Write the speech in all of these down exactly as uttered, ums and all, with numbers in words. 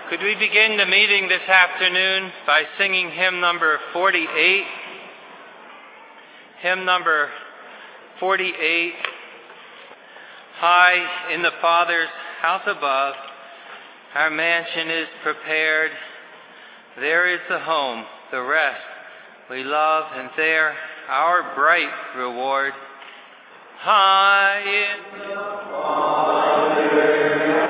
Could we begin the meeting this afternoon by singing hymn number forty-eight? Hymn number forty-eight. High in the Father's house above, our mansion is prepared. There is the home, the rest we love, and there our bright reward. High in the Father's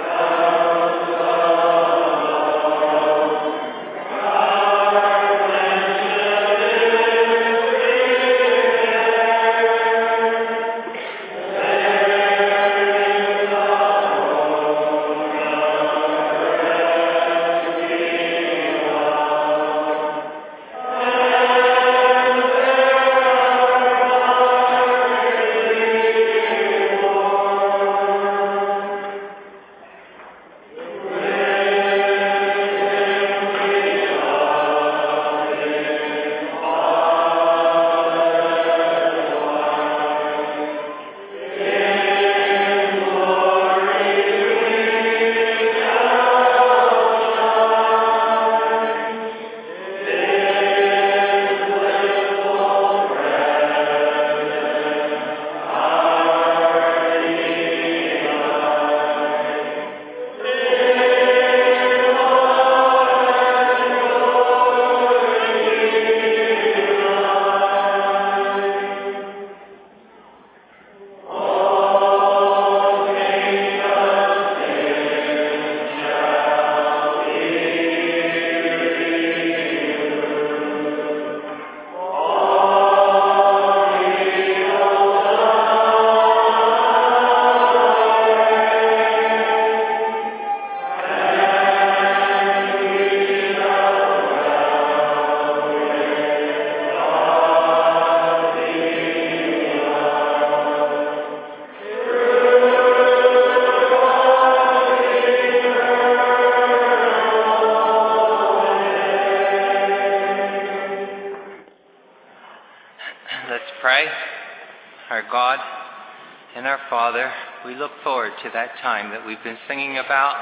to that time that we've been singing about.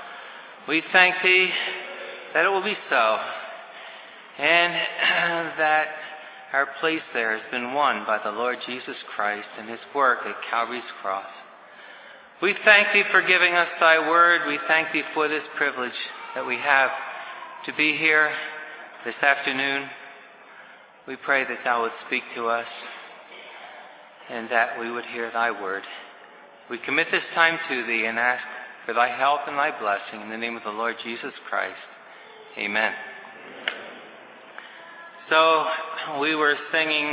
We thank Thee that it will be so, and that our place there has been won by the Lord Jesus Christ and His work at Calvary's cross. We thank Thee for giving us Thy word. We thank Thee for this privilege that we have to be here this afternoon. We pray that Thou would speak to us and that we would hear Thy word. We commit this time to Thee and ask for Thy help and Thy blessing in the name of the Lord Jesus Christ. Amen. So we were singing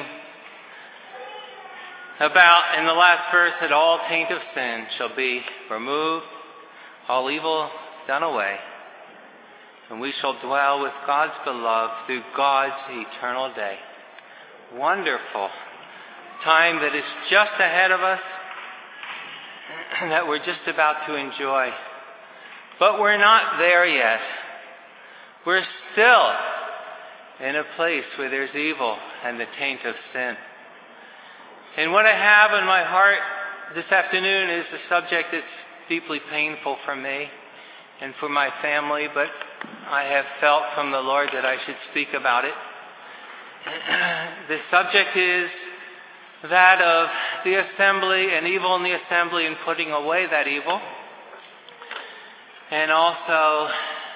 about in the last verse that all taint of sin shall be removed, all evil done away, and we shall dwell with God's beloved through God's eternal day. Wonderful time that is just ahead of us, that we're just about to enjoy. But we're not there yet. We're still in a place where there's evil and the taint of sin. And what I have in my heart this afternoon is a subject that's deeply painful for me and for my family, but I have felt from the Lord that I should speak about it. The subject is that of the assembly and evil in the assembly and putting away that evil. And also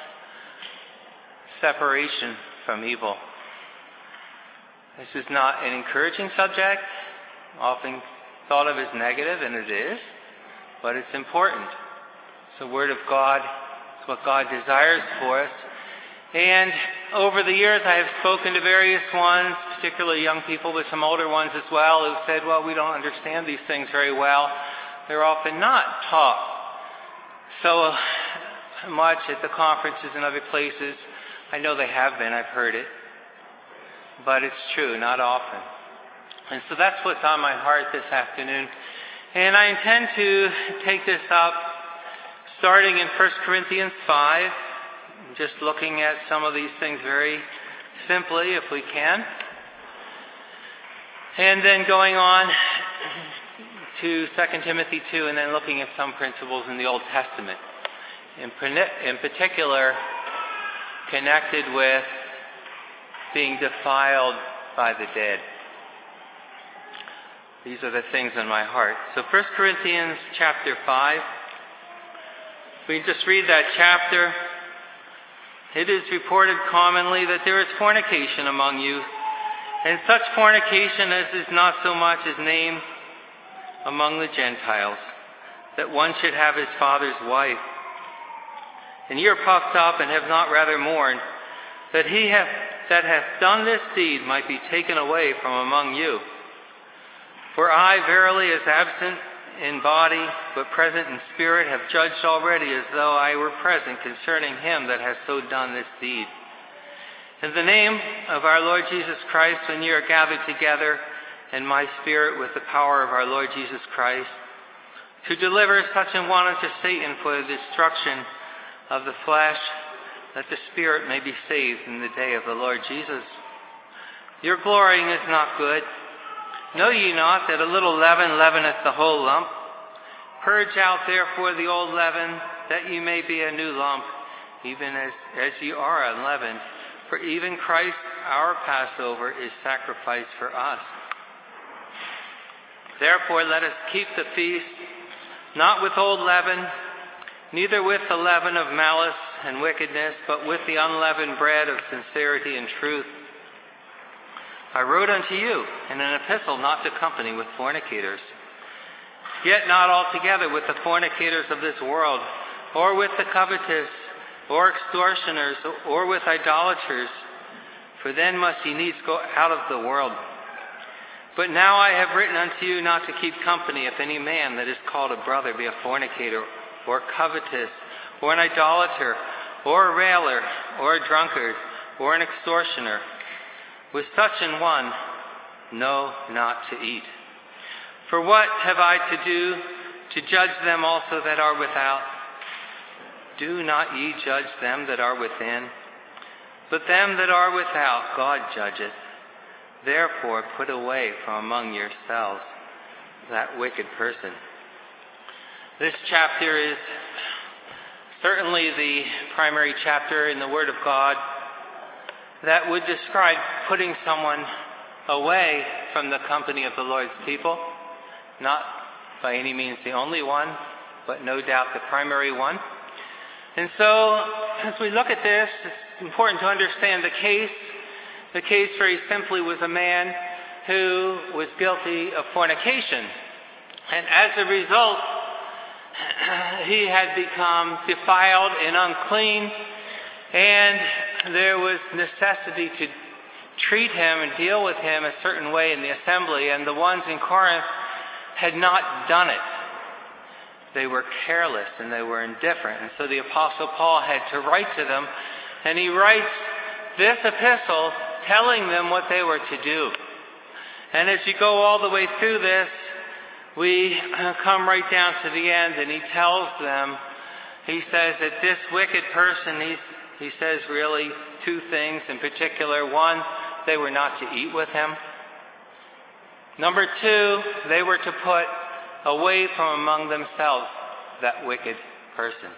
separation from evil. This is not an encouraging subject, often thought of as negative, and it is, but it's important. It's the Word of God. It's what God desires for us. And over the years, I have spoken to various ones, particularly young people, but some older ones as well, who said, well, we don't understand these things very well. They're often not taught so much at the conferences and other places. I know they have been. I've heard it. But it's true, not often. And so that's what's on my heart this afternoon. And I intend to take this up starting in First Corinthians five. Just looking at some of these things very simply, if we can. And then going on to Second Timothy two, and then looking at some principles in the Old Testament. In, in particular, connected with being defiled by the dead. These are the things in my heart. So First Corinthians chapter five. We just read that chapter. It is reported commonly that there is fornication among you, and such fornication as is not so much as named among the Gentiles, that one should have his father's wife. And ye are puffed up, and have not rather mourned, that he hath, that hath done this deed might be taken away from among you. For I verily, as absent in body, but present in spirit, have judged already as though I were present concerning him that has so done this deed. In the name of our Lord Jesus Christ, when ye are gathered together in my spirit with the power of our Lord Jesus Christ, to deliver such an one unto Satan for the destruction of the flesh, that the spirit may be saved in the day of the Lord Jesus. Your glorying is not good. Know ye not that a little leaven leaveneth the whole lump? Purge out therefore the old leaven, that ye may be a new lump, even as, as ye are unleavened. For even Christ our Passover is sacrificed for us. Therefore let us keep the feast, not with old leaven, neither with the leaven of malice and wickedness, but with the unleavened bread of sincerity and truth. I wrote unto you in an epistle not to company with fornicators, yet not altogether with the fornicators of this world, or with the covetous, or extortioners, or with idolaters, for then must ye needs go out of the world. But now I have written unto you not to keep company if any man that is called a brother be a fornicator, or covetous, or an idolater, or a railer, or a drunkard, or an extortioner. With such an one, no, not to eat. For what have I to do to judge them also that are without? Do not ye judge them that are within, but them that are without God judgeth. Therefore put away from among yourselves that wicked person. This chapter is certainly the primary chapter in the Word of God that would describe putting someone away from the company of the Lord's people. Not by any means the only one, but no doubt the primary one. And so, as we look at this, it's important to understand the case. The case very simply was a man who was guilty of fornication. And as a result, he had become defiled and unclean, and there was necessity to treat him and deal with him a certain way in the assembly, and the ones in Corinth had not done it. They were careless and they were indifferent, and so the Apostle Paul had to write to them, and he writes this epistle telling them what they were to do. And as you go all the way through this, we come right down to the end, and he tells them, he says that this wicked person, he's He says really two things in particular. One, they were not to eat with him. Number two, they were to put away from among themselves that wicked person.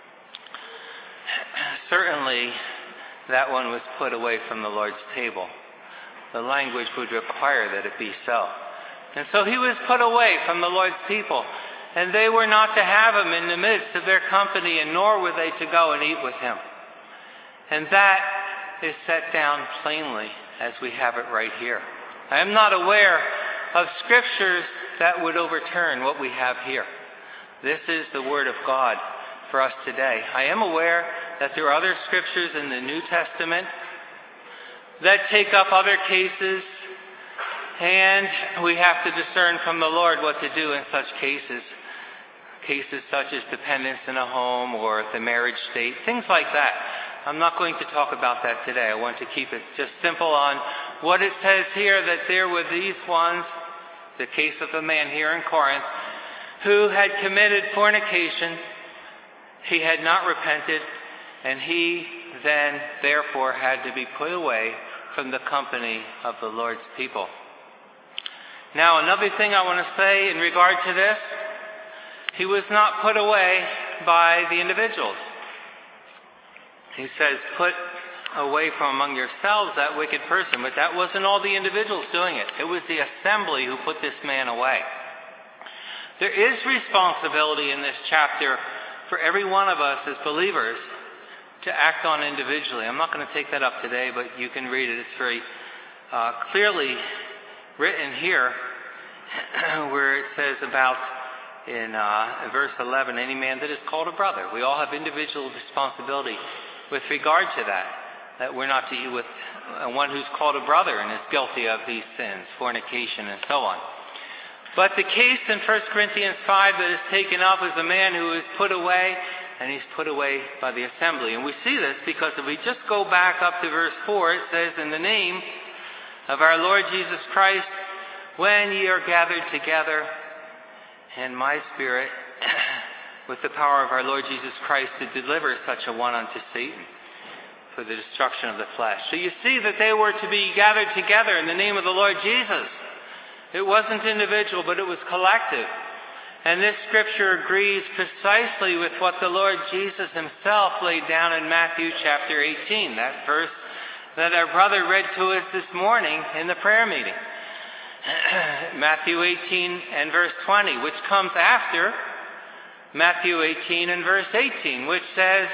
Certainly, that one was put away from the Lord's table. The language would require that it be so. And so he was put away from the Lord's people. And they were not to have him in the midst of their company, and nor were they to go and eat with him. And that is set down plainly as we have it right here. I am not aware of scriptures that would overturn what we have here. This is the Word of God for us today. I am aware that there are other scriptures in the New Testament that take up other cases, and we have to discern from the Lord what to do in such cases. Cases such as dependence in a home or the marriage state, things like that. I'm not going to talk about that today. I want to keep it just simple on what it says here, that there were these ones, the case of the man here in Corinth, who had committed fornication. He had not repented, and he then therefore had to be put away from the company of the Lord's people. Now, another thing I want to say in regard to this, he was not put away by the individuals. He says, put away from among yourselves that wicked person. But that wasn't all the individuals doing it. It was the assembly who put this man away. There is responsibility in this chapter for every one of us as believers to act on individually. I'm not going to take that up today, but you can read it. It's very uh, clearly written here where it says about in, uh, in verse eleven, any man that is called a brother. We all have individual responsibility with regard to that, that we're not to eat with one who's called a brother and is guilty of these sins, fornication and so on. But the case in First Corinthians five that is taken up is a man who is put away, and he's put away by the assembly. And we see this because if we just go back up to verse four, it says, in the name of our Lord Jesus Christ, when ye are gathered together, and my spirit, with the power of our Lord Jesus Christ, to deliver such a one unto Satan for the destruction of the flesh. So you see that they were to be gathered together in the name of the Lord Jesus. It wasn't individual, but it was collective. And this scripture agrees precisely with what the Lord Jesus himself laid down in Matthew chapter eighteen, that verse that our brother read to us this morning in the prayer meeting. Matthew eighteen and verse twenty, which comes after Matthew eighteen and verse eighteen, which says,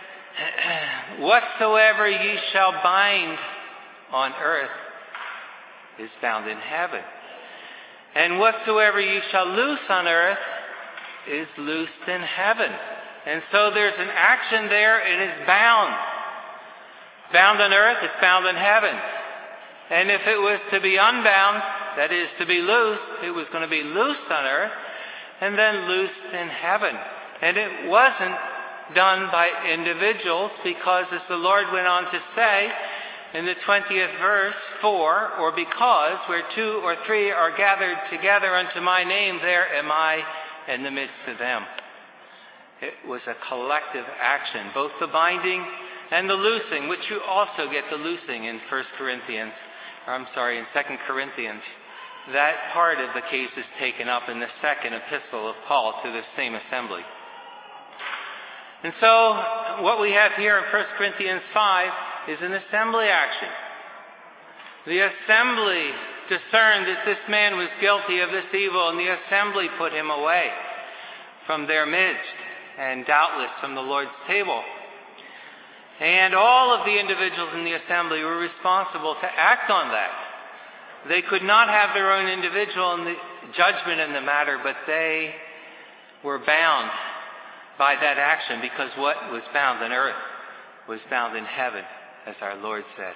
whatsoever ye shall bind on earth is bound in heaven. And whatsoever you shall loose on earth is loosed in heaven. And so there's an action there, and it's bound. Bound on earth, it's bound in heaven. And if it was to be unbound, that is to be loosed, it was going to be loosed on earth and then loosed in heaven. And it wasn't done by individuals because, as the Lord went on to say, in the twentieth verse, for, or because, where two or three are gathered together unto my name, there am I in the midst of them. It was a collective action, both the binding and the loosing, which you also get the loosing in First Corinthians, or I'm sorry, in Second Corinthians. That part of the case is taken up in the second epistle of Paul to the same assembly. And so, what we have here in First Corinthians five is an assembly action. The assembly discerned that this man was guilty of this evil, and the assembly put him away from their midst, and doubtless from the Lord's table. And all of the individuals in the assembly were responsible to act on that. They could not have their own individual in the judgment in the matter, but they were bound by that action, because what was bound on earth was bound in heaven, as our Lord said.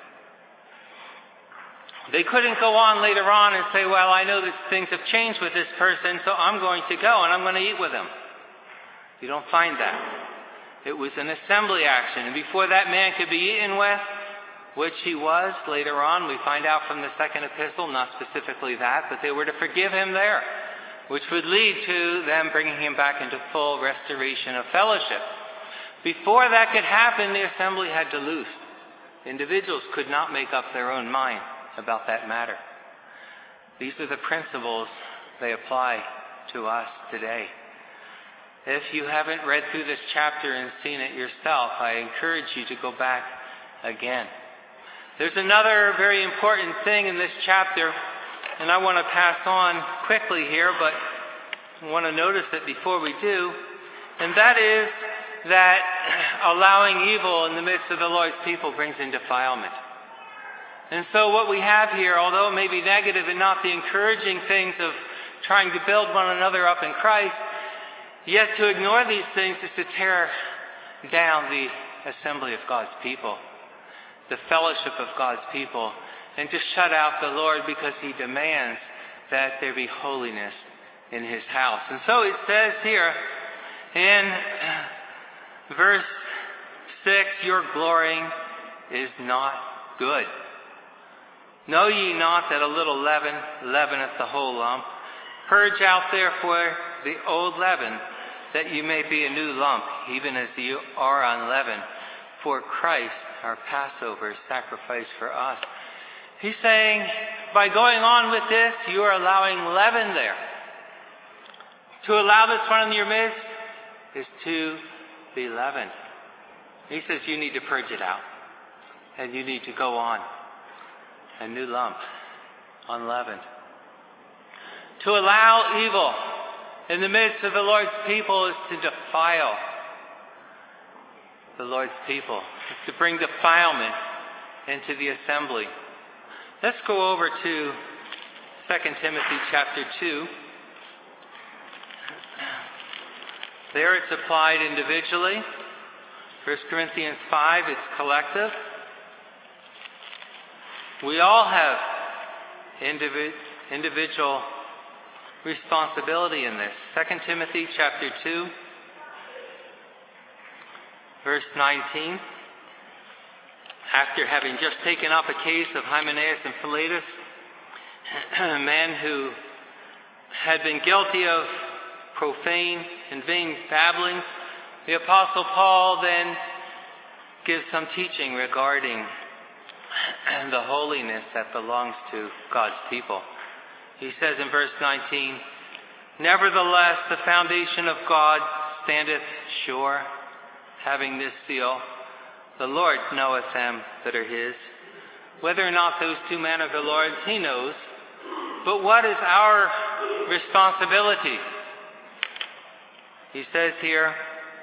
They couldn't go on later on and say, well, I know that things have changed with this person, so I'm going to go and I'm going to eat with him. You don't find that. It was an assembly action. And before that man could be eaten with, which he was later on, we find out from the second epistle, not specifically that, but they were to forgive him there, which would lead to them bringing him back into full restoration of fellowship. Before that could happen, the assembly had to loose. Individuals could not make up their own mind about that matter. These are the principles they apply to us today. If you haven't read through this chapter and seen it yourself, I encourage you to go back again. There's another very important thing in this chapter, and I want to pass on quickly here, but I want to notice it before we do, and that is that allowing evil in the midst of the Lord's people brings in defilement. And so what we have here, although it may be negative and not the encouraging things of trying to build one another up in Christ, yet to ignore these things is to tear down the assembly of God's people, the fellowship of God's people, and to shut out the Lord, because he demands that there be holiness in his house. And so it says here in verse six, your glorying is not good. Know ye not that a little leaven leaveneth the whole lump? Purge out therefore the old leaven, that you may be a new lump, even as you are unleavened. For Christ, our Passover, is sacrificed for us. He's saying, by going on with this, you are allowing leaven there. To allow this one in your midst is to be leavened. He says you need to purge it out. and you need to go on. A new lump, unleavened. To allow evil in the midst of the Lord's people is to defile the Lord's people. It's to bring defilement into the assembly. Let's go over to Second Timothy chapter two. There it's applied individually. First Corinthians five, it's collective. We all have individ- individual responsibility in this. Second Timothy chapter two, verse nineteen. After having just taken up a case of Hymenaeus and Philetus, a man who had been guilty of profane and vain babblings, the Apostle Paul then gives some teaching regarding the holiness that belongs to God's people. He says in verse nineteen, "Nevertheless, the foundation of God standeth sure, having this seal, the Lord knoweth them that are his." Whether or not those two men are the Lord's, he knows. But what is our responsibility? He says here,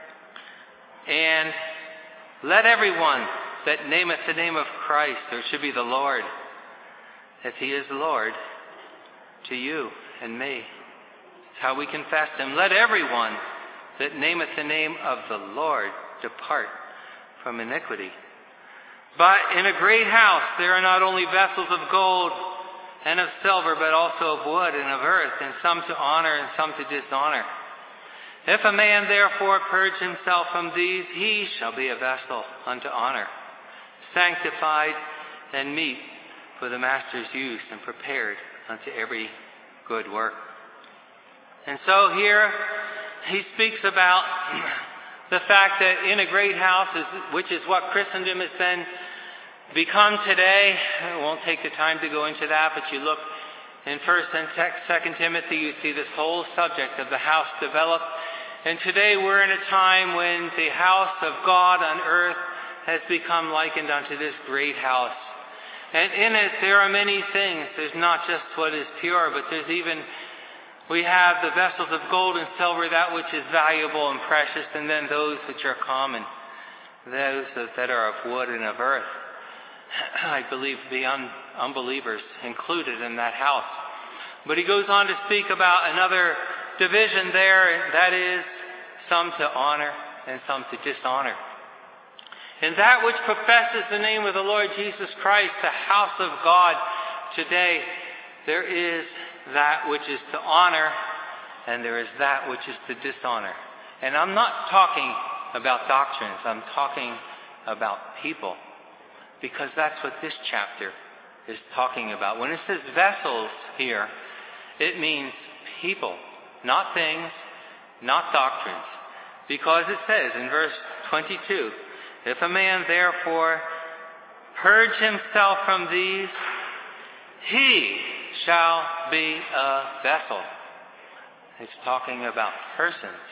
"And let everyone that nameth the name of Christ," or it should be the Lord, if he is Lord, to you and me. It's how we confess him. "Let everyone that nameth the name of the Lord depart from iniquity. But in a great house there are not only vessels of gold and of silver, but also of wood and of earth, and some to honor and some to dishonor. If a man therefore purge himself from these, he shall be a vessel unto honor, sanctified and meet for the master's use, and prepared unto every good work." And so here he speaks about the fact that in a great house, which is what Christendom has been become today, I won't take the time to go into that, but you look in First and Second Timothy, you see this whole subject of the house developed. And today we're in a time when the house of God on earth has become likened unto this great house. And in it there are many things. There's not just what is pure, but there's even, we have the vessels of gold and silver, that which is valuable and precious, and then those which are common, those that are of wood and of earth. I believe the un- unbelievers included in that house. But he goes on to speak about another division there, that is, some to honor and some to dishonor. And that which professes the name of the Lord Jesus Christ, the house of God today, there is that which is to honor and there is that which is to dishonor. And I'm not talking about doctrines, I'm talking about people. Because that's what this chapter is talking about. When it says vessels here, it means people, not things, not doctrines. Because it says in verse twenty-two, "If a man therefore purge himself from these, he shall be a vessel." It's talking about persons.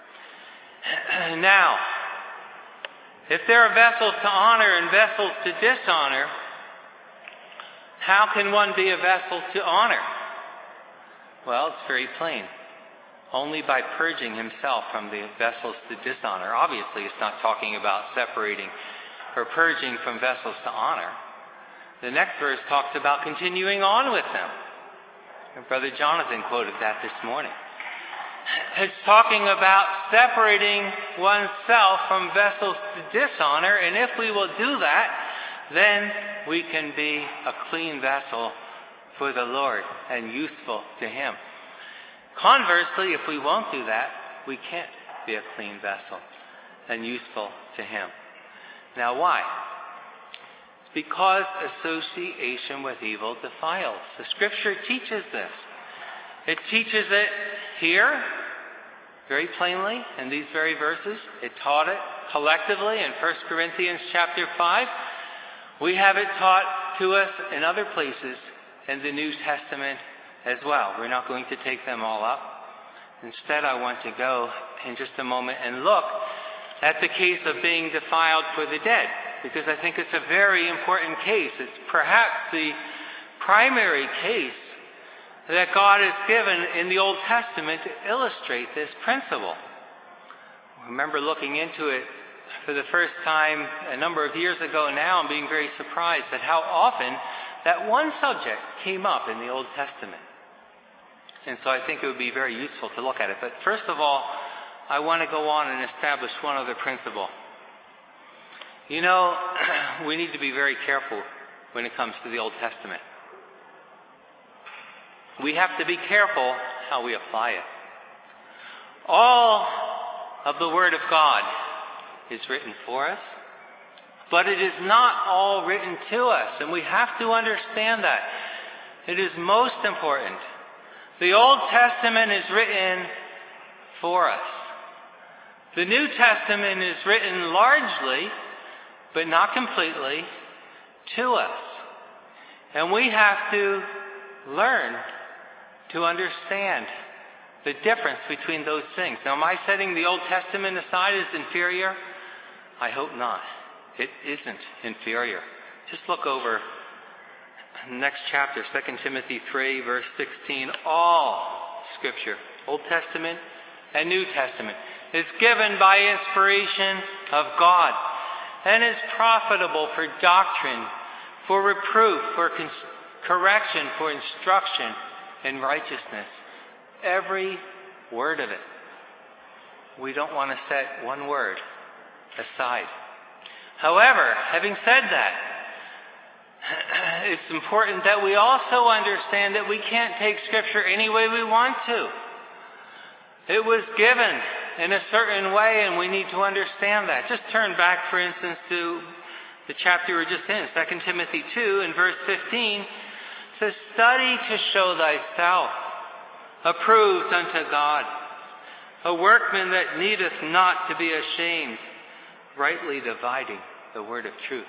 Now, if there are vessels to honor and vessels to dishonor, how can one be a vessel to honor? Well, it's very plain. Only by purging himself from the vessels to dishonor. Obviously, it's not talking about separating or purging from vessels to honor. The next verse talks about continuing on with them. And Brother Jonathan quoted that this morning. It's talking about separating oneself from vessels to dishonor, and if we will do that, then we can be a clean vessel for the Lord and useful to Him. Conversely, if we won't do that, we can't be a clean vessel and useful to Him. Now why? Because association with evil defiles. The Scripture teaches this. It teaches it here, very plainly, in these very verses. It taught it collectively in First Corinthians chapter five. We have it taught to us in other places in the New Testament as well. We're not going to take them all up. Instead, I want to go in just a moment and look at the case of being defiled for the dead. because I think it's a very important case. It's perhaps the primary case that God has given in the Old Testament to illustrate this principle. I remember looking into it for the first time a number of years ago now and being very surprised at how often that one subject came up in the Old Testament. And so I think it would be very useful to look at it. But first of all, I want to go on and establish one other principle. You know, we need to be very careful when it comes to the Old Testament. We have to be careful how we apply it. All of the Word of God is written for us, but it is not all written to us, and we have to understand that. It is most important. The Old Testament is written for us. The New Testament is written largely, but not completely, to us. And we have to learn to understand the difference between those things. Now, am I setting the Old Testament aside as inferior? I hope not. It isn't inferior. Just look over the next chapter, Second Timothy three, verse sixteen. All Scripture, Old Testament and New Testament, is given by inspiration of God and is profitable for doctrine, for reproof, for con- correction, for instruction in righteousness. Every word of it. We don't want to set one word aside. However, having said that, it's important that we also understand that we can't take Scripture any way we want to. It was given in a certain way, and we need to understand that. Just turn back, for instance, to the chapter we're just in, Second Timothy two, in verse fifteen. It says, "Study to show thyself approved unto God, a workman that needeth not to be ashamed, rightly dividing the word of truth."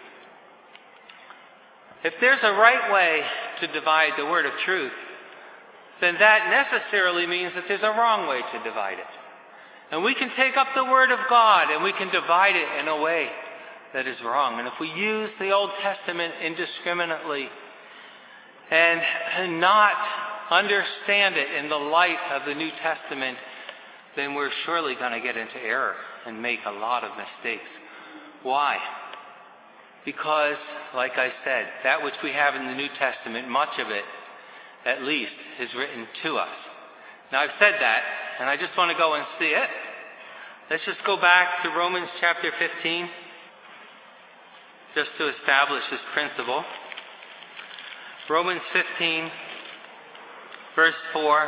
If there's a right way to divide the word of truth, then that necessarily means that there's a wrong way to divide it. And we can take up the word of God and we can divide it in a way that is wrong. And if we use the Old Testament indiscriminately and not understand it in the light of the New Testament, then we're surely going to get into error and make a lot of mistakes. Why? Because, like I said, that which we have in the New Testament, much of it, at least, is written to us. Now, I've said that, and I just want to go and see it. Let's just go back to Romans chapter fifteen, just to establish this principle. Romans fifteen, verse four,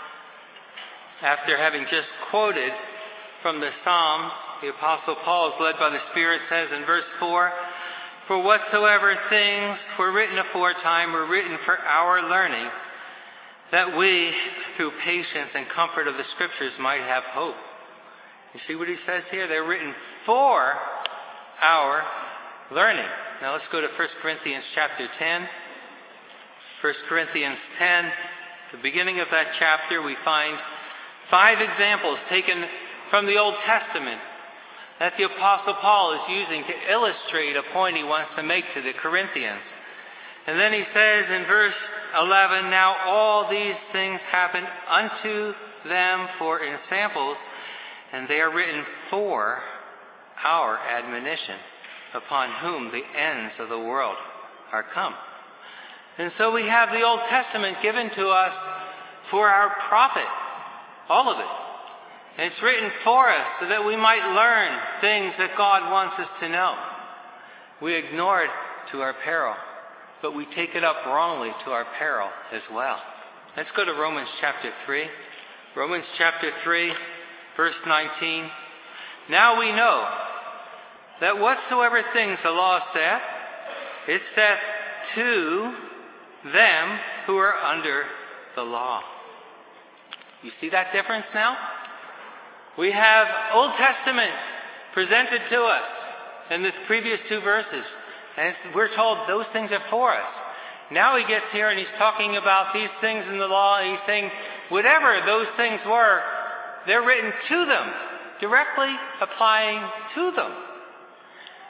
after having just quoted from the Psalms, the Apostle Paul, is led by the Spirit, says in verse four, "For whatsoever things were written aforetime were written for our learning, that we, through patience and comfort of the Scriptures, might have hope." You see what he says here? They're written for our learning. Now let's go to First Corinthians chapter ten. First Corinthians ten, the beginning of that chapter, we find five examples taken from the Old Testament that the Apostle Paul is using to illustrate a point he wants to make to the Corinthians. And then he says in verse eleven, "Now all these things happen unto them for ensamples, and they are written for our admonition, upon whom the ends of the world are come." And so we have the Old Testament given to us for our profit, all of it. And it's written for us so that we might learn things that God wants us to know. We ignore it to our peril, but we take it up wrongly to our peril as well. Let's go to Romans chapter three. Romans chapter three, verse nineteen. "Now we know that whatsoever things the law saith, it saith to them who are under the law." You see that difference now? We have Old Testament presented to us in the previous two verses. And we're told those things are for us. Now he gets here and he's talking about these things in the law. And he's saying whatever those things were, they're written to them, directly applying to them.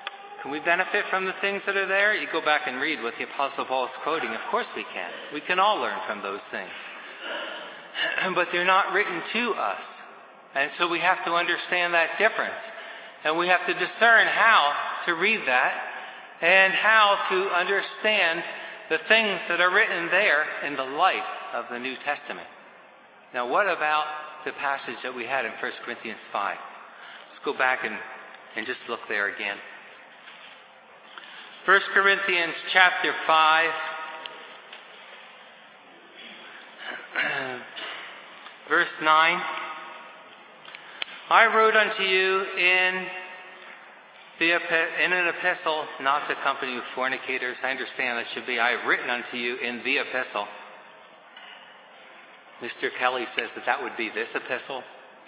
Can we benefit from the things that are there? You go back and read what the Apostle Paul is quoting. Of course we can. We can all learn from those things. But they're not written to us. And so we have to understand that difference. And we have to discern how to read that and how to understand the things that are written there in the light of the New Testament. Now, what about the passage that we had in First Corinthians five? Let's go back and, and just look there again. First Corinthians chapter five, verse nine. I wrote unto you in the in an epistle not to company with fornicators. I understand that should be, I have written unto you in the epistle. Mister Kelly says that that would be this epistle.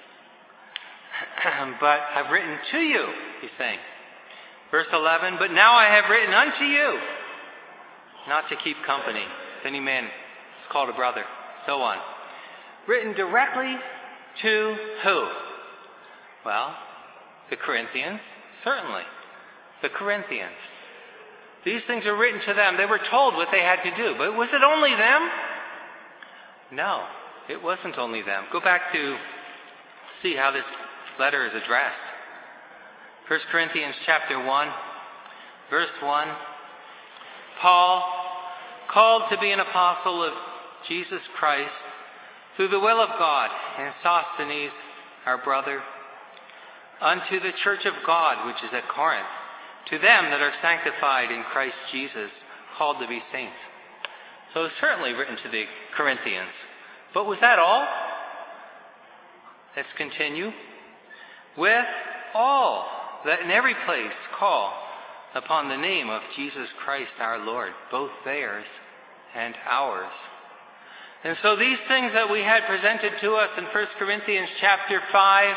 But I've written to you, he's saying. Verse eleven, but now I have written unto you, not to keep company. If any man is called a brother, so on. Written directly to who? Well, the Corinthians, certainly. The Corinthians. These things are written to them. They were told what they had to do. But was it only them? No, it wasn't only them. Go back to see how this letter is addressed. First Corinthians chapter one, verse one. Paul, called to be an apostle of Jesus Christ, through the will of God, and Sosthenes, our brother, unto the church of God which is at Corinth, to them that are sanctified in Christ Jesus, called to be saints. So it's certainly written to the Corinthians. But was that all? Let's continue. With all that in every place call upon the name of Jesus Christ our Lord, both theirs and ours. And so these things that we had presented to us in First Corinthians chapter five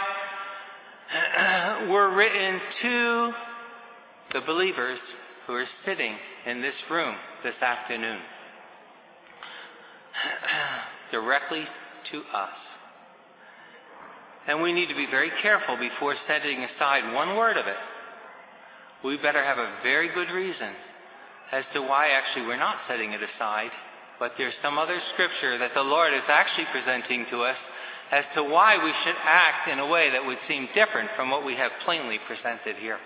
were written to the believers who are sitting in this room this afternoon. Directly to us. And we need to be very careful before setting aside one word of it. We better have a very good reason as to why actually we're not setting it aside, but there's some other scripture that the Lord is actually presenting to us as to why we should act in a way that would seem different from what we have plainly presented here.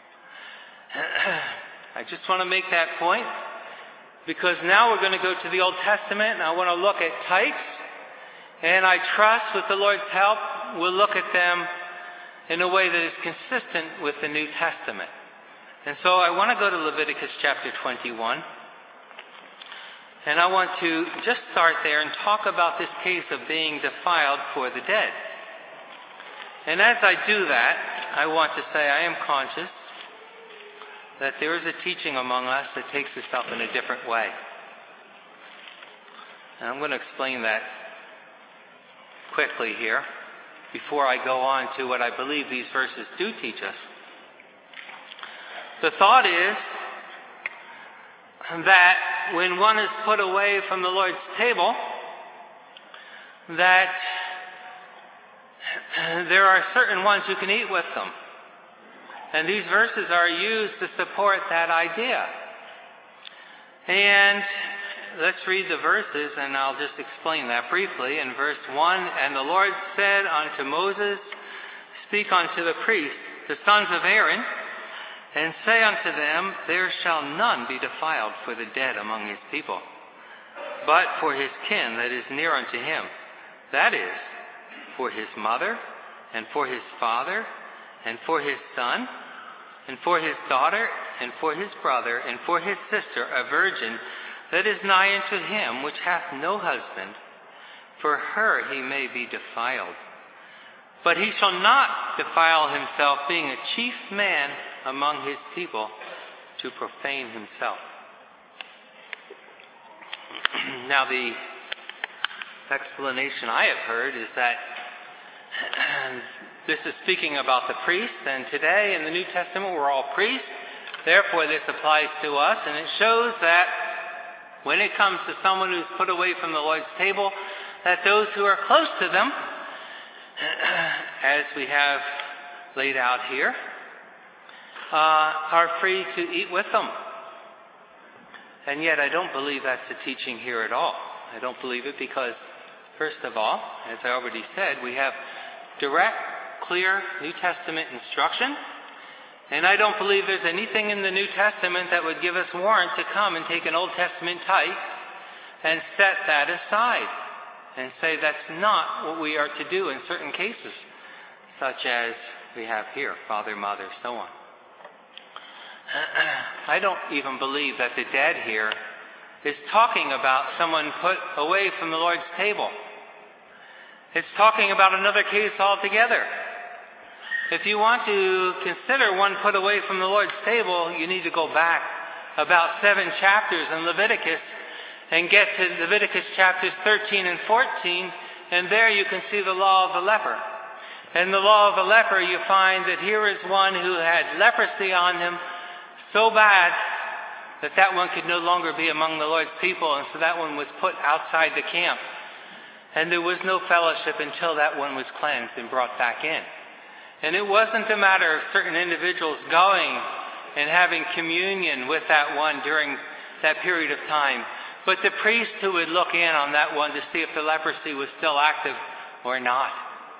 I just want to make that point because now we're going to go to the Old Testament and I want to look at types, and I trust with the Lord's help we'll look at them in a way that is consistent with the New Testament. And so I want to go to Leviticus chapter twenty-one. And I want to just start there and talk about this case of being defiled for the dead. And as I do that, I want to say I am conscious that there is a teaching among us that takes this up in a different way. And I'm going to explain that quickly here before I go on to what I believe these verses do teach us. The thought is that when one is put away from the Lord's table, that there are certain ones who can eat with them. And these verses are used to support that idea. And let's read the verses, and I'll just explain that briefly. In verse one, and the Lord said unto Moses, speak unto the priests, the sons of Aaron, and say unto them, there shall none be defiled for the dead among his people, but for his kin that is near unto him, that is, for his mother, and for his father, and for his son, and for his daughter, and for his brother, and for his sister, a virgin that is nigh unto him, which hath no husband, for her he may be defiled. But he shall not defile himself, being a chief man among his people, to profane himself. Now, the explanation I have heard is that this is speaking about the priests, and today in the New Testament we're all priests. Therefore, this applies to us, and it shows that when it comes to someone who's put away from the Lord's table, that those who are close to them, as we have laid out here, uh, are free to eat with them. And yet I don't believe that's the teaching here at all. I don't believe it because, first of all, as I already said, we have direct, clear New Testament instruction. And I don't believe there's anything in the New Testament that would give us warrant to come and take an Old Testament type and set that aside and say that's not what we are to do in certain cases, such as we have here, father, mother, so on. I don't even believe that the dead here is talking about someone put away from the Lord's table. It's talking about another case altogether. If you want to consider one put away from the Lord's table, you need to go back about seven chapters in Leviticus and get to Leviticus chapters thirteen and fourteen, and there you can see the law of the leper. In the law of the leper, you find that here is one who had leprosy on him so bad that that one could no longer be among the Lord's people, and so that one was put outside the camp. And there was no fellowship until that one was cleansed and brought back in. And it wasn't a matter of certain individuals going and having communion with that one during that period of time, but the priest who would look in on that one to see if the leprosy was still active or not.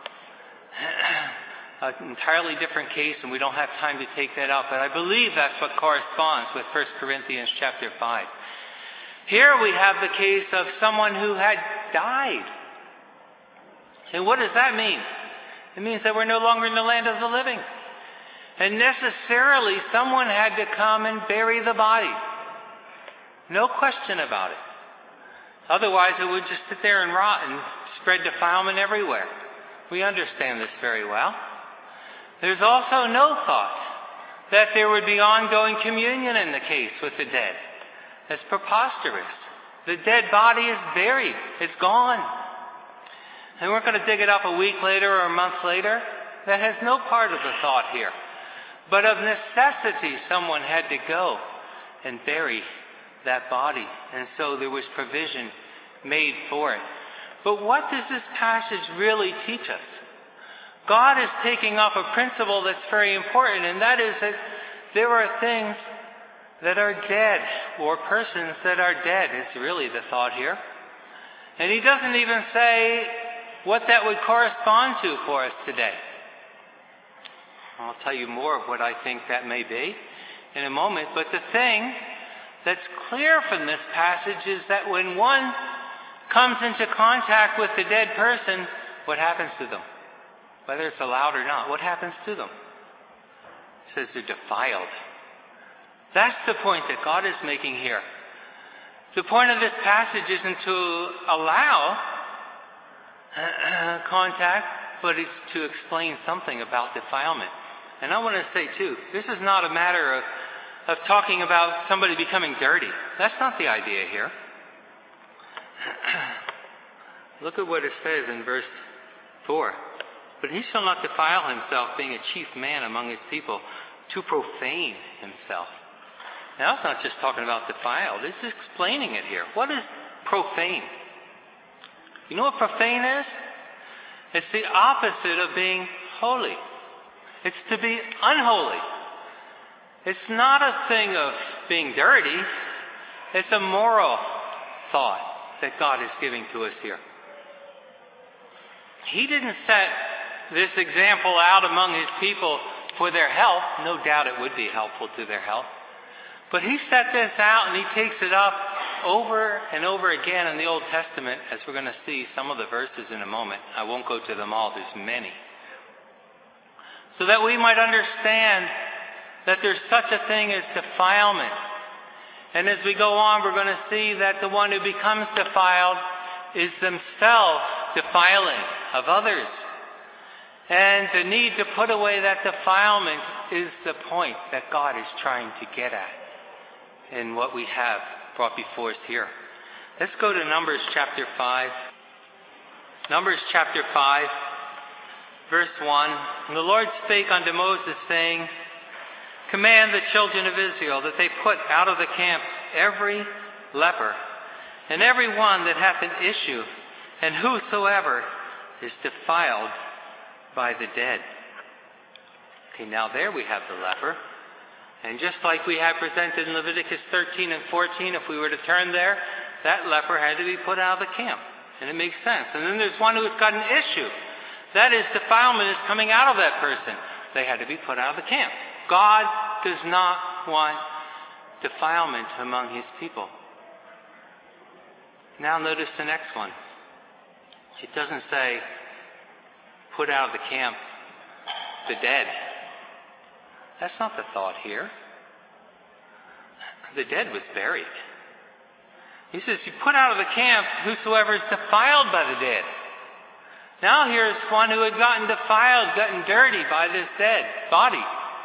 An entirely different case, and we don't have time to take that up, but I believe that's what corresponds with First Corinthians chapter five. Here we have the case of someone who had died. And what does that mean? It means that we're no longer in the land of the living. And necessarily someone had to come and bury the body. No question about it. Otherwise it would just sit there and rot and spread defilement everywhere. We understand this very well. There's also no thought that there would be ongoing communion in the case with the dead. That's preposterous. The dead body is buried. It's gone. And we're going to dig it up a week later or a month later. That has no part of the thought here. But of necessity, someone had to go and bury that body. And so there was provision made for it. But what does this passage really teach us? God is taking up a principle that's very important, and that is that there are things that are dead, or persons that are dead. It's really the thought here. And he doesn't even say what that would correspond to for us today. I'll tell you more of what I think that may be in a moment. But the thing that's clear from this passage is that when one comes into contact with the dead person, what happens to them? Whether it's allowed or not, what happens to them? It says they're defiled. That's the point that God is making here. The point of this passage isn't to allow contact, but it's to explain something about defilement. And I want to say too, this is not a matter of, of talking about somebody becoming dirty. That's not the idea here. Look at what it says in verse four. But he shall not defile himself, being a chief man among his people, to profane himself. Now, it's not just talking about defiled. It's explaining it here. What is profane? You know what profane is? It's the opposite of being holy. It's to be unholy. It's not a thing of being dirty. It's a moral thought that God is giving to us here. He didn't set this example out among his people for their health. No doubt it would be helpful to their health. But he set this out and he takes it up over and over again in the Old Testament, as we're going to see some of the verses in a moment. I won't go to them all. There's many. So that we might understand that there's such a thing as defilement. And as we go on, we're going to see that the one who becomes defiled is themselves defiling of others. And the need to put away that defilement is the point that God is trying to get at in what we have brought before us here. Let's go to Numbers chapter five. Numbers chapter five, verse one. And the Lord spake unto Moses, saying, Command the children of Israel that they put out of the camp every leper, and every one that hath an issue, and whosoever is defiled by the dead. Okay, now there we have the leper. And just like we have presented in Leviticus thirteen and fourteen, if we were to turn there, that leper had to be put out of the camp. And it makes sense. And then there's one who's got an issue. That is, defilement is coming out of that person. They had to be put out of the camp. God does not want defilement among his people. Now notice the next one. It doesn't say, put out of the camp the dead. That's not the thought here. The dead was buried. He says, you put out of the camp whosoever is defiled by the dead. Now here's one who had gotten defiled, gotten dirty by this dead body.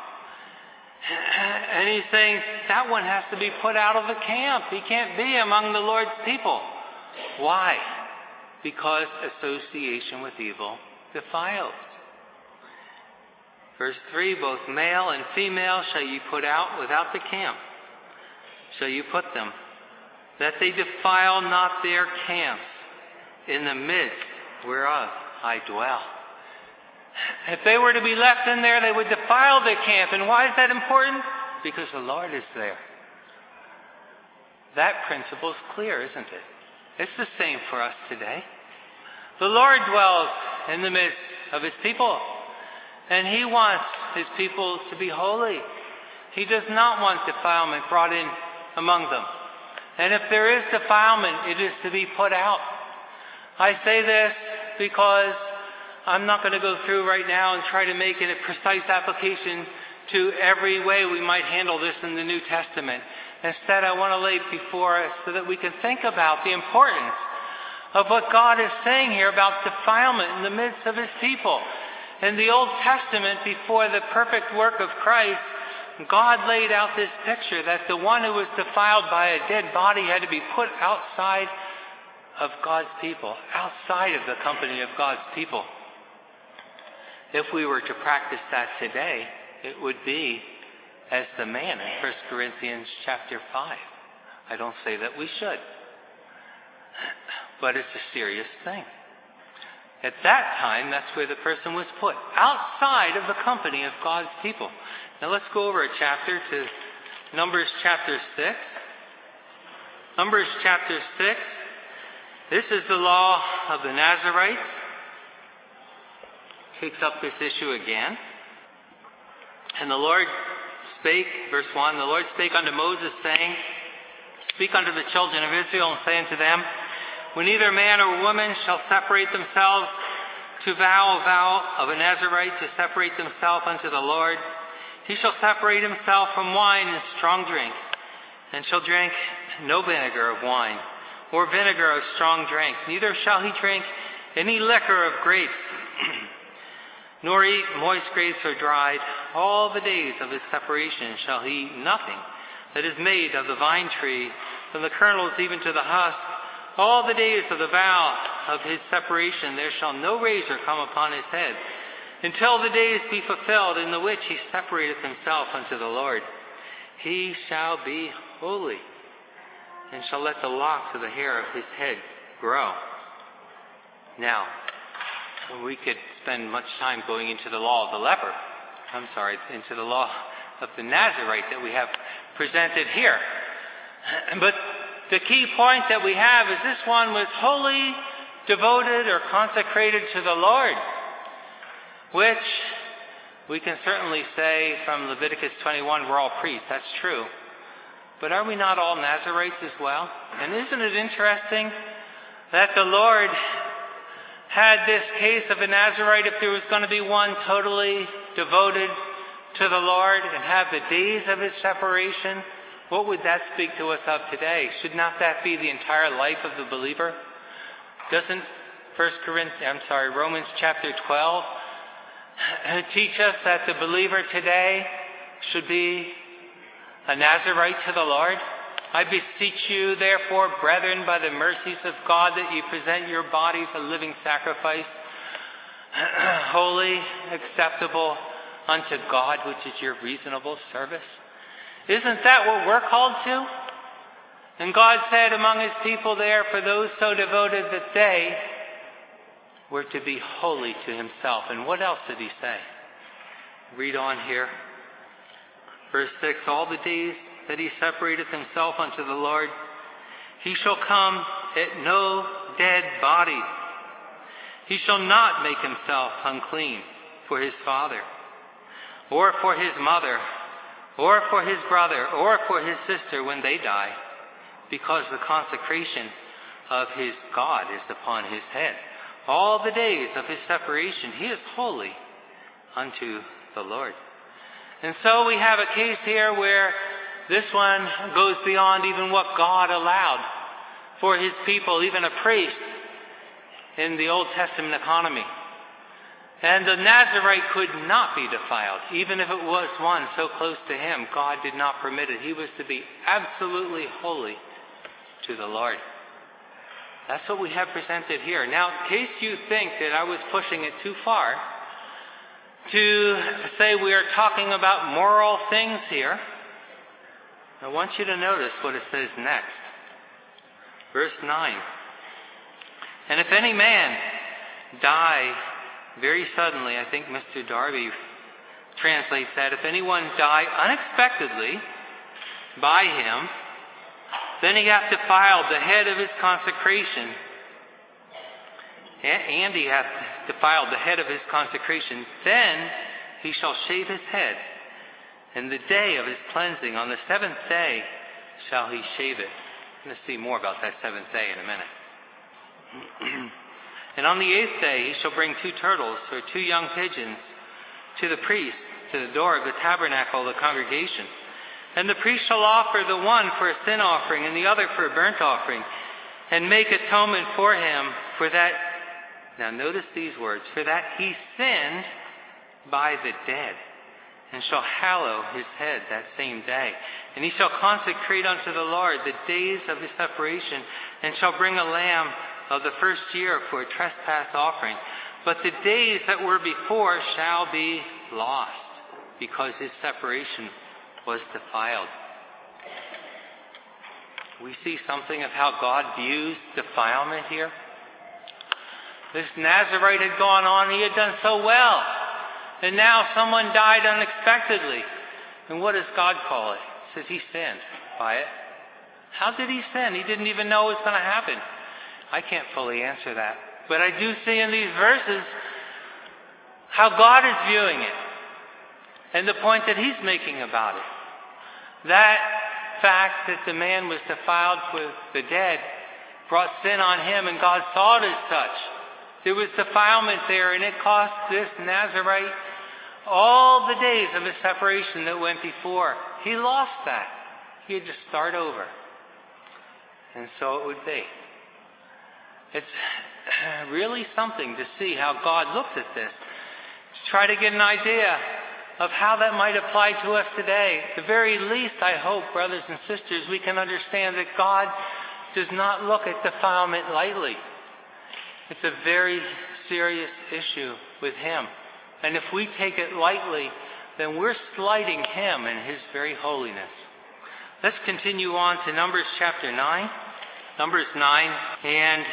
And he's saying, that one has to be put out of the camp. He can't be among the Lord's people. Why? Because association with evil defiles. Verse three, both male and female shall ye put out without the camp. Shall you put them, that they defile not their camps in the midst whereof I dwell. If they were to be left in there, they would defile their camp. And why is that important? Because the Lord is there. That principle is clear, isn't it? It's the same for us today. The Lord dwells in the midst of his people. And he wants his people to be holy. He does not want defilement brought in among them. And if there is defilement, it is to be put out. I say this because I'm not going to go through right now and try to make it a precise application to every way we might handle this in the New Testament. Instead, I want to lay it before us so that we can think about the importance of what God is saying here about defilement in the midst of his people. In the Old Testament, before the perfect work of Christ, God laid out this picture that the one who was defiled by a dead body had to be put outside of God's people, outside of the company of God's people. If we were to practice that today, it would be as the man in First Corinthians chapter five. I don't say that we should, but it's a serious thing. At that time, that's where the person was put, outside of the company of God's people. Now let's go over a chapter to Numbers chapter six. Numbers chapter six. This is the law of the Nazarites. Takes up this issue again. And the Lord spake, verse one, the Lord spake unto Moses, saying, Speak unto the children of Israel, and say unto them, When either man or woman shall separate themselves to vow a vow of a Nazarite to separate themselves unto the Lord, he shall separate himself from wine and strong drink, and shall drink no vinegar of wine, or vinegar of strong drink. Neither shall he drink any liquor of grapes, nor eat moist grapes or dried. All the days of his separation shall he eat nothing that is made of the vine tree, from the kernels even to the husk. All the days of the vow of his separation there shall no razor come upon his head, until the days be fulfilled in the which he separateth himself unto the Lord. He shall be holy, and shall let the locks of the hair of his head grow. Now, we could spend much time going into the law of the leper. I'm sorry, into the law of the Nazarite that we have presented here. But the key point that we have is this one was wholly devoted or consecrated to the Lord, which we can certainly say from Leviticus twenty-one, we're all priests. That's true. But are we not all Nazarites as well? And isn't it interesting that the Lord had this case of a Nazarite, if there was going to be one totally devoted to the Lord and have the days of his separation, what would that speak to us of today? Should not that be the entire life of the believer? Doesn't First Corinthians, I'm sorry, Romans chapter twelve teach us that the believer today should be a Nazarite to the Lord? I beseech you, therefore, brethren, by the mercies of God, that you present your bodies a living sacrifice, holy, acceptable unto God, which is your reasonable service. Isn't that what we're called to? And God said among his people there, for those so devoted, that they were to be holy to himself. And what else did he say? Read on here. Verse six, all the days that he separateth himself unto the Lord, he shall come at no dead body. He shall not make himself unclean for his father, or for his mother, or for his brother, or for his sister when they die, because the consecration of his God is upon his head. All the days of his separation he is holy unto the Lord. And so we have a case here where this one goes beyond even what God allowed for his people, even a priest in the Old Testament economy. And the Nazirite could not be defiled, even if it was one so close to him. God did not permit it. He was to be absolutely holy to the Lord. That's what we have presented here. Now, in case you think that I was pushing it too far to say we are talking about moral things here, I want you to notice what it says next. Verse nine. And if any man die very suddenly, I think Mister Darby translates that, if anyone die unexpectedly by him, then he hath defiled the head of his consecration, and he hath defiled the head of his consecration, then he shall shave his head, and the day of his cleansing, on the seventh day shall he shave it. I'm going to see more about that seventh day in a minute. And on the eighth day he shall bring two turtles or two young pigeons to the priest, to the door of the tabernacle of the congregation. And the priest shall offer the one for a sin offering and the other for a burnt offering, and make atonement for him for that. Now notice these words, for that he sinned by the dead, and shall hallow his head that same day. And he shall consecrate unto the Lord the days of his separation, and shall bring a lamb of the first year for a trespass offering. But the days that were before shall be lost, because his separation was defiled. We see something of how God views defilement here. This Nazirite had gone on, he had done so well. And now someone died unexpectedly. And what does God call it? It says he sinned by it. How did he sin? He didn't even know it was going to happen. I can't fully answer that. But I do see in these verses how God is viewing it, and the point that he's making about it. That fact that the man was defiled with the dead brought sin on him, and God saw it as such. There was defilement there, and it cost this Nazirite all the days of his separation that went before. He lost that. He had to start over. And so it would be. It's really something to see how God looked at this, to try to get an idea of how that might apply to us today. At the very least, I hope, brothers and sisters, we can understand that God does not look at defilement lightly. It's a very serious issue with him. And if we take it lightly, then we're slighting him and his very holiness. Let's continue on to Numbers chapter nine. Numbers nine, and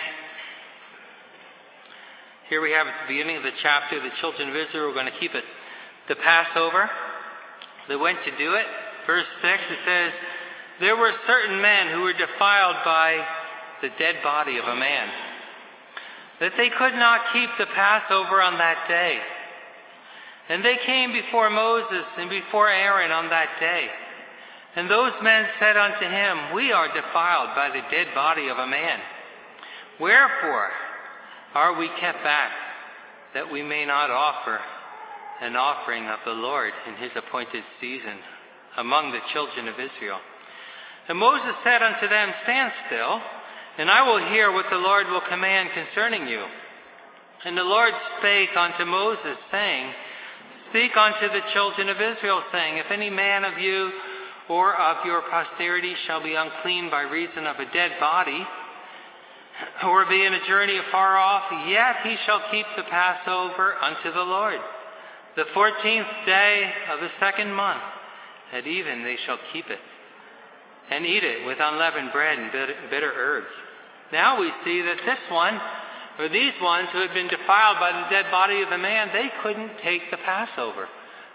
here we have at the beginning of the chapter, the children of Israel were going to keep it, the Passover. They went to do it. Verse six, it says, there were certain men who were defiled by the dead body of a man, that they could not keep the Passover on that day. And they came before Moses and before Aaron on that day. And those men said unto him, we are defiled by the dead body of a man. Wherefore are we kept back, that we may not offer an offering of the Lord in his appointed season among the children of Israel? And Moses said unto them, stand still, and I will hear what the Lord will command concerning you. And the Lord spake unto Moses, saying, speak unto the children of Israel, saying, if any man of you or of your posterity shall be unclean by reason of a dead body, or be in a journey afar off, yet he shall keep the Passover unto the Lord. The fourteenth day of the second month, at even they shall keep it, and eat it with unleavened bread and bitter herbs. Now we see that this one, or these ones who had been defiled by the dead body of the man, they couldn't take the Passover.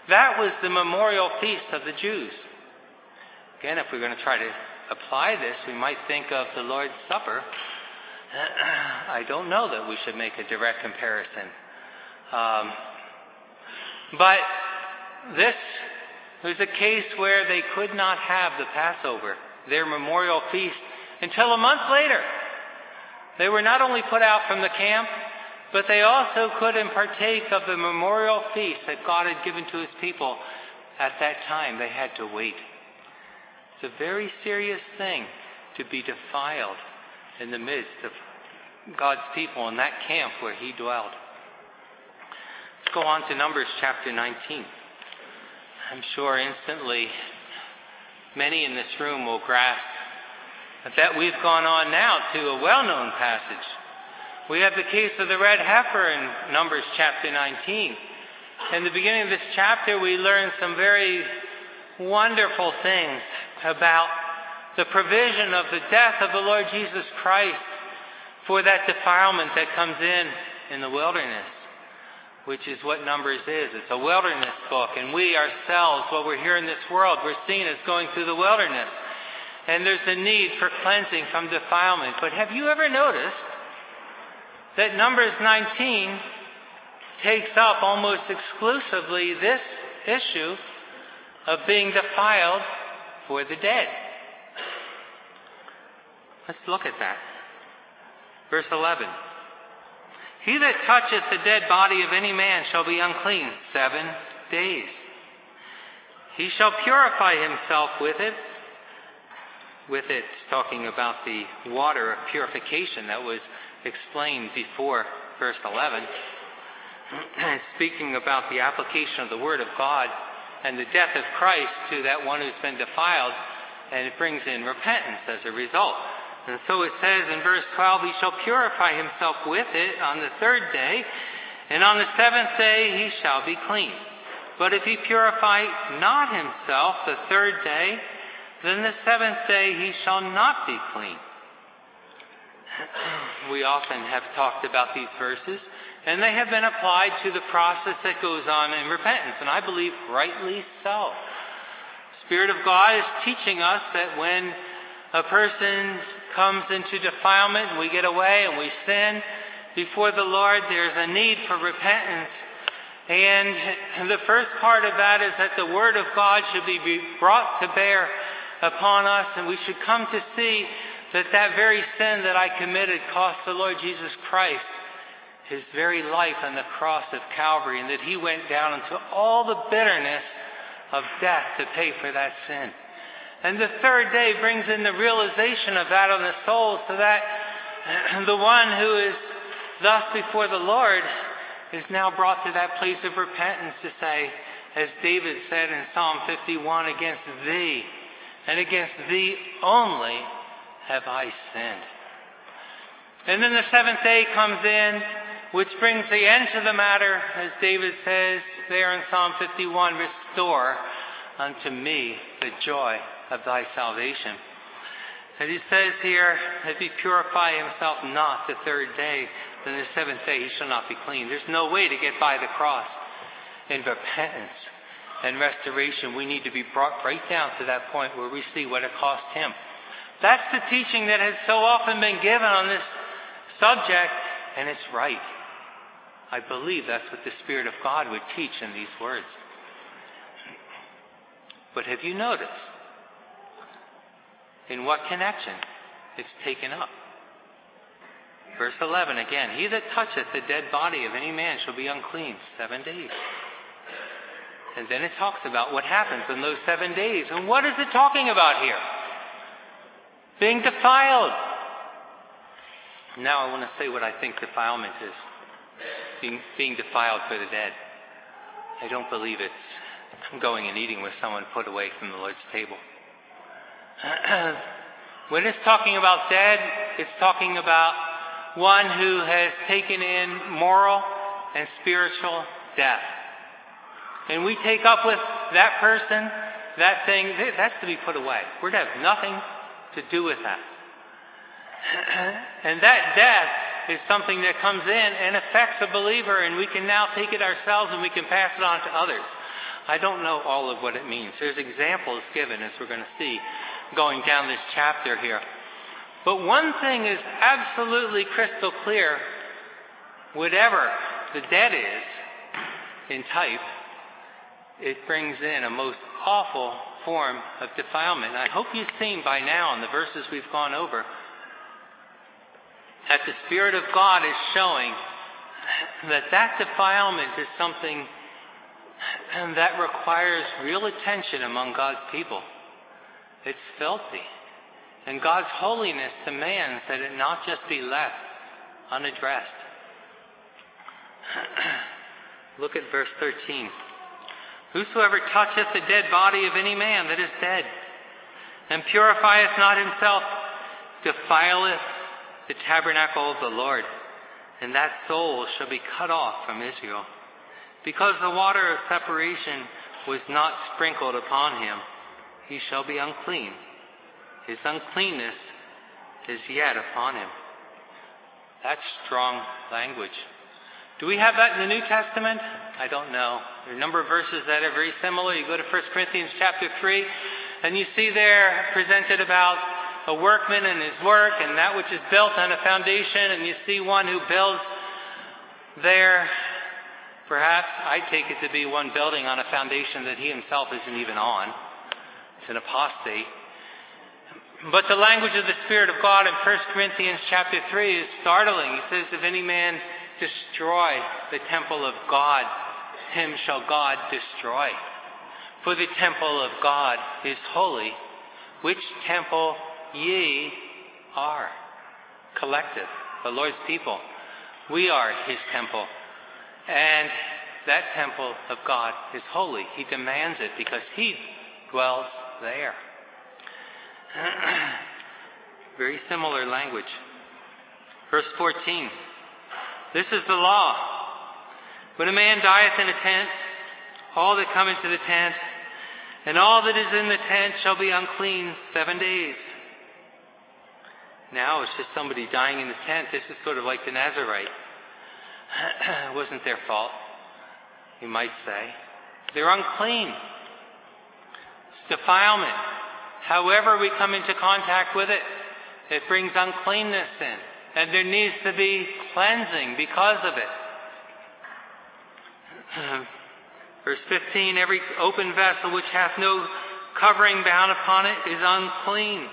That was the memorial feast of the Jews. Again, if we're going to try to apply this, we might think of the Lord's Supper. I don't know that we should make a direct comparison. Um, but this was a case where they could not have the Passover, their memorial feast, until a month later. They were not only put out from the camp, but they also couldn't partake of the memorial feast that God had given to his people at that time. They had to wait. It's a very serious thing to be defiled in the midst of God's people in that camp where he dwelled. Let's go on to Numbers chapter nineteen. I'm sure instantly many in this room will grasp that we've gone on now to a well-known passage. We have the case of the red heifer in Numbers chapter nineteen. In the beginning of this chapter, we learn some very wonderful things about the provision of the death of the Lord Jesus Christ for that defilement that comes in in the wilderness, which is what Numbers is. It's a wilderness book, and we ourselves, while we're here in this world, we're seen as going through the wilderness. And there's a need for cleansing from defilement. But have you ever noticed that Numbers nineteen takes up almost exclusively this issue of being defiled for the dead? Let's look at that. Verse eleven. He that toucheth the dead body of any man shall be unclean seven days. He shall purify himself with it. With it, talking about the water of purification that was explained before verse eleven. Speaking about the application of the Word of God and the death of Christ to that one who's been defiled, and it brings in repentance as a result. And so it says in verse twelve, he shall purify himself with it on the third day, and on the seventh day he shall be clean. But if he purify not himself the third day, then the seventh day he shall not be clean. We often have talked about these verses, and they have been applied to the process that goes on in repentance, and I believe rightly so. The Spirit of God is teaching us that when a person comes into defilement and we get away and we sin before the Lord, there's a need for repentance. And the first part of that is that the Word of God should be brought to bear upon us, and we should come to see that that very sin that I committed cost the Lord Jesus Christ his very life on the cross of Calvary, and that he went down into all the bitterness of death to pay for that sin. And the third day brings in the realization of that on the soul, so that the one who is thus before the Lord is now brought to that place of repentance to say, as David said in Psalm fifty-one, against thee and against thee only have I sinned. And then the seventh day comes in, which brings the end to the matter, as David says there in Psalm fifty-one, restore unto me the joy of thy salvation. And he says here, if he purify himself not the third day, then the seventh day he shall not be clean. There's no way to get by the cross. In repentance and restoration, we need to be brought right down to that point where we see what it cost him. That's the teaching that has so often been given on this subject, and it's right. I believe that's what the Spirit of God would teach in these words. But have you noticed in what connection it's taken up? Verse eleven again, he that toucheth the dead body of any man shall be unclean seven days. And then it talks about what happens in those seven days. And what is it talking about here? Being defiled. Now I want to say what I think defilement is. Being, being defiled for the dead. I don't believe it's going and eating with someone put away from the Lord's table. When it's talking about dead, it's talking about one who has taken in moral and spiritual death. And we take up with that person, that thing, that's to be put away. We're to have nothing to do with that. And that death is something that comes in and affects a believer, and we can now take it ourselves and we can pass it on to others. I don't know all of what it means. There's examples given, as we're going to see, going down this chapter here. But one thing is absolutely crystal clear. Whatever the dead is in type, it brings in a most awful form of defilement. And I hope you've seen by now in the verses we've gone over that the Spirit of God is showing that that defilement is something that requires real attention among God's people. It's filthy. And God's holiness demands that it not just be left unaddressed. Look at verse thirteen. Whosoever toucheth the dead body of any man that is dead, and purifieth not himself, defileth the tabernacle of the Lord, and that soul shall be cut off from Israel. Because the water of separation was not sprinkled upon him, he shall be unclean. His uncleanness is yet upon him. That's strong language. Do we have that in the New Testament? I don't know. There are a number of verses that are very similar. You go to First Corinthians chapter three, and you see there presented about a workman and his work and that which is built on a foundation, and you see one who builds there. Perhaps I take it to be one building on a foundation that he himself isn't even on. It's an apostate. But the language of the Spirit of God in First Corinthians chapter three is startling. He says, if any man destroy the temple of God, him shall God destroy. For the temple of God is holy, which temple ye are. Collective, the Lord's people. We are his temple. And that temple of God is holy. He demands it because he dwells there. Very similar language. Verse fourteen. This is the law. When a man dieth in a tent, all that come into the tent, and all that is in the tent shall be unclean seven days. Now it's just somebody dying in the tent. This is sort of like the Nazarite. It wasn't their fault, you might say. They're unclean. It's defilement. However we come into contact with it, it brings uncleanness in. And there needs to be cleansing because of it. Verse fifteen, every open vessel which hath no covering bound upon it is unclean.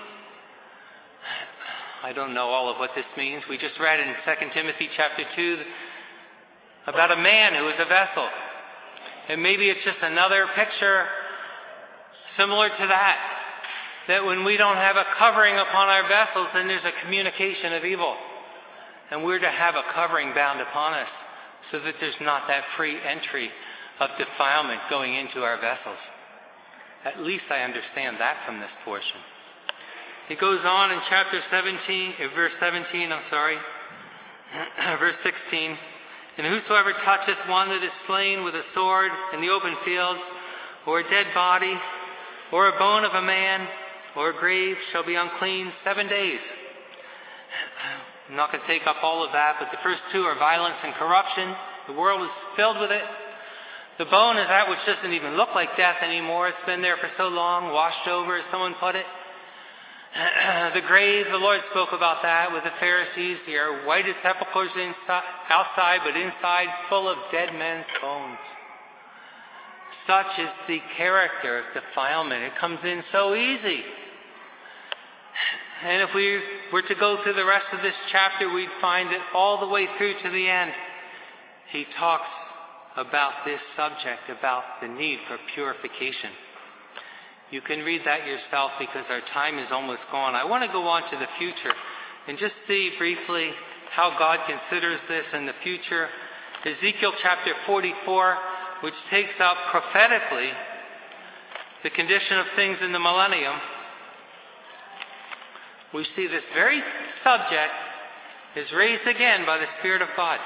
I don't know all of what this means. We just read in Second Timothy chapter two about a man who is a vessel. And maybe it's just another picture similar to that. That when we don't have a covering upon our vessels, then there's a communication of evil. And we're to have a covering bound upon us so that there's not that free entry of defilement going into our vessels. At least I understand that from this portion. It goes on in chapter seventeen, verse seventeen, I'm sorry, verse sixteen. And whosoever toucheth one that is slain with a sword in the open fields, or a dead body, or a bone of a man, or a grave, shall be unclean seven days. I'm not going to take up all of that, but the first two are violence and corruption. The world is filled with it. The bone is that which doesn't even look like death anymore. It's been there for so long, washed over, as someone put it. The grave, the Lord spoke about that with the Pharisees. They are white as sepulchres inside, outside, but inside full of dead men's bones. Such is the character of defilement. It comes in so easy. And if we were to go through the rest of this chapter, we'd find that all the way through to the end, he talks about this subject, about the need for purification. You can read that yourself because our time is almost gone. I want to go on to the future and just see briefly how God considers this in the future. Ezekiel chapter forty-four, which takes up prophetically the condition of things in the millennium. We see this very subject is raised again by the Spirit of God.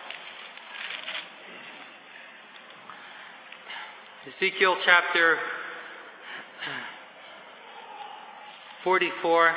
Ezekiel chapter forty-four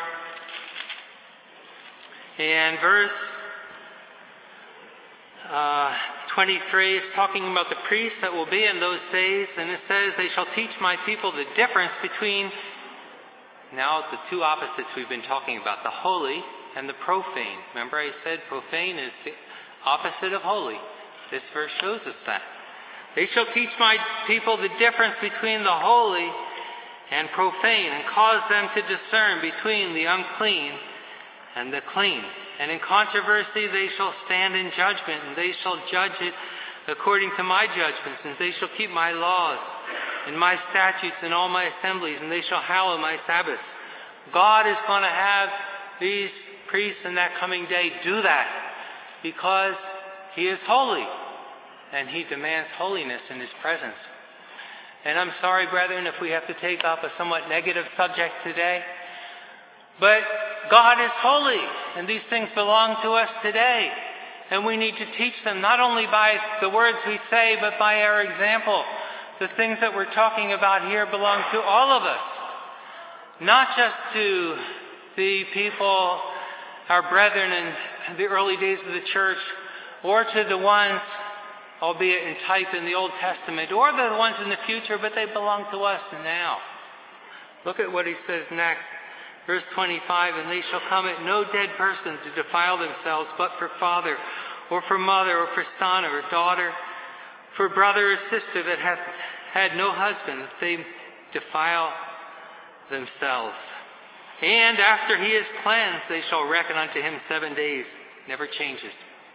and verse uh, twenty-three is talking about the priests that will be in those days, and it says, they shall teach my people the difference between, now the two opposites we've been talking about, the holy and the profane. Remember I said profane is the opposite of holy. This verse shows us that. They shall teach my people the difference between the holy and profane, and cause them to discern between the unclean and the clean. And in controversy they shall stand in judgment, and they shall judge it according to my judgments, and they shall keep my laws and my statutes in all my assemblies, and they shall hallow my Sabbaths. God is going to have these priests in that coming day do that because he is holy, and he demands holiness in his presence. And I'm sorry, brethren, if we have to take up a somewhat negative subject today, but God is holy, and these things belong to us today. And we need to teach them not only by the words we say, but by our example. The things that we're talking about here belong to all of us, not just to the people, our brethren in the early days of the church, or to the ones, albeit in type in the Old Testament, or the ones in the future, but they belong to us now. Look at what he says next. Verse twenty-five, and they shall come at no dead person to defile themselves, but for father, or for mother, or for son, or daughter, for brother or sister that hath had no husband, that they defile themselves. And after he is cleansed, they shall reckon unto him seven days. Never changes.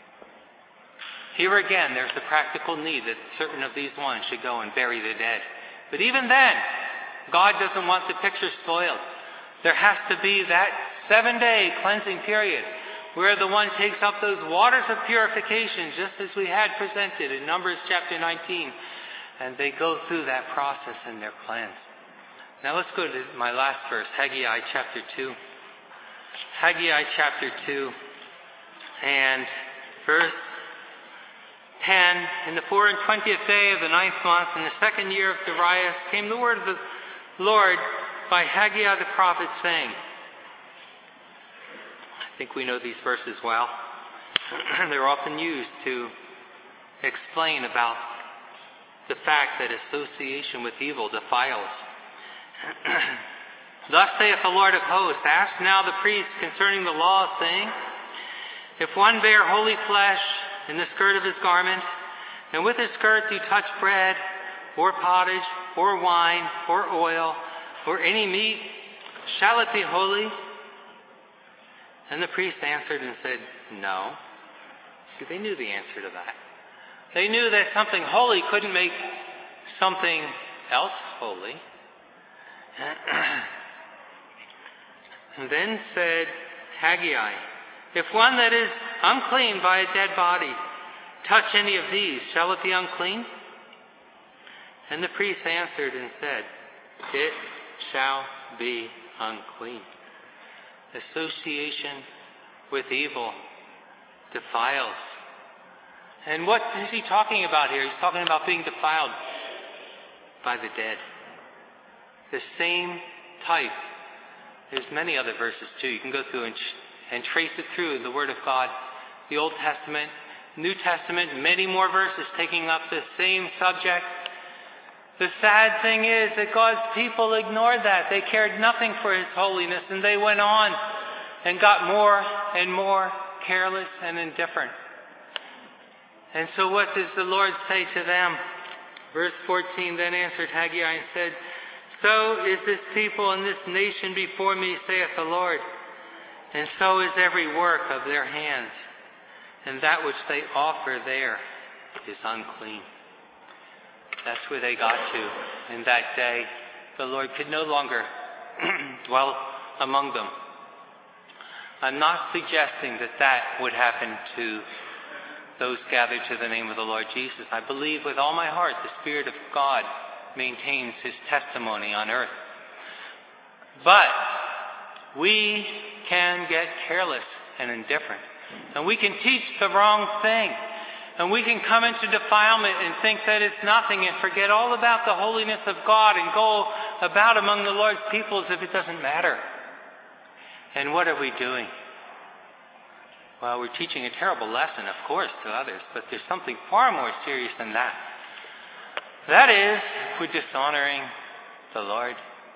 Here again, there's the practical need that certain of these ones should go and bury the dead. But even then, God doesn't want the picture spoiled. There has to be that seven-day cleansing period where the one takes up those waters of purification, just as we had presented in Numbers chapter nineteen, and they go through that process and they're cleansed. Now let's go to my last verse, Haggai chapter two. Haggai chapter two and verse ten. In the four and twentieth day of the ninth month, in the second year of Darius, came the word of the Lord by Haggai the prophet, saying, I think we know these verses well. They're often used to explain about the fact that association with evil defiles. Thus saith the Lord of hosts, ask now the priests concerning the law, saying, if one bear holy flesh in the skirt of his garment, and with his skirt do touch bread, or pottage, or wine, or oil, or any meat, shall it be holy? And the priest answered and said, no. See, they knew the answer to that. They knew that something holy couldn't make something else holy. And then said Haggai, if one that is unclean by a dead body touch any of these, shall it be unclean? And the priest answered and said, it shall be unclean. Association with evil defiles. And what is he talking about here? He's talking about being defiled by the dead. The same type. There's many other verses too. You can go through and, and trace it through the Word of God. The Old Testament, New Testament, many more verses taking up the same subject. The sad thing is that God's people ignored that. They cared nothing for his holiness, and they went on and got more and more careless and indifferent. And so what does the Lord say to them? Verse fourteen, then answered Haggai and said, so is this people and this nation before me, saith the Lord, and so is every work of their hands, and that which they offer there is unclean. That's where they got to in that day. The Lord could no longer dwell among them. I'm not suggesting that that would happen to those gathered to the name of the Lord Jesus. I believe with all my heart the Spirit of God maintains his testimony on earth. But we can get careless and indifferent. And we can teach the wrong thing. And we can come into defilement and think that it's nothing and forget all about the holiness of God and go about among the Lord's people as if it doesn't matter. And what are we doing? Well, we're teaching a terrible lesson, of course, to others, but there's something far more serious than that. That is, we're dishonoring the Lord.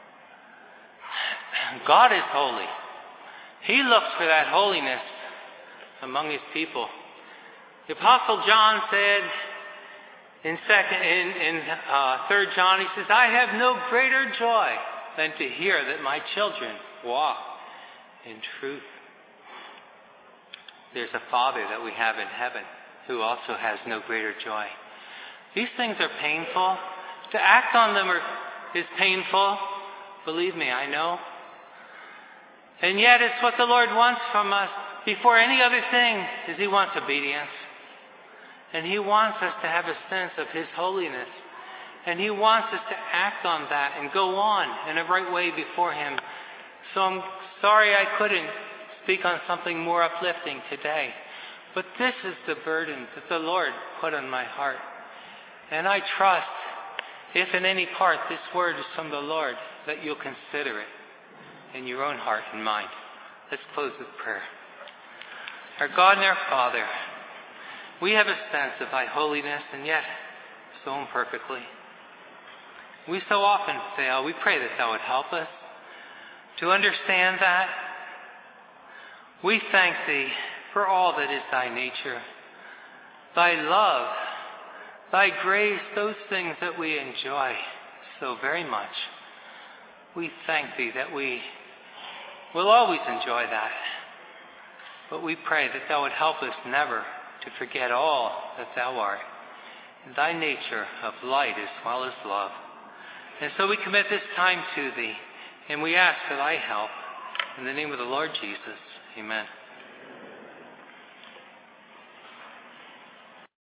God is holy. He looks for that holiness among his people. The Apostle John said in second in, in uh, third John, he says, I have no greater joy than to hear that my children walk in truth. There's a Father that we have in heaven who also has no greater joy. These things are painful. To act on them are, is painful. Believe me, I know. And yet it's what the Lord wants from us before any other thing, is he wants obedience. And he wants us to have a sense of his holiness. And he wants us to act on that and go on in a right way before him. So I'm sorry I couldn't speak on something more uplifting today. But this is the burden that the Lord put on my heart. And I trust, if in any part this word is from the Lord, that you'll consider it in your own heart and mind. Let's close with prayer. Our God and our Father, we have a sense of thy holiness, and yet so imperfectly. We so often fail. We pray that thou would help us to understand that. We thank thee for all that is thy nature, thy love, thy grace, those things that we enjoy so very much. We thank thee that we will always enjoy that. But we pray that thou would help us never to forget all that thou art, in thy nature of light as well as love. And so we commit this time to thee, and we ask for thy help. In the name of the Lord Jesus, amen.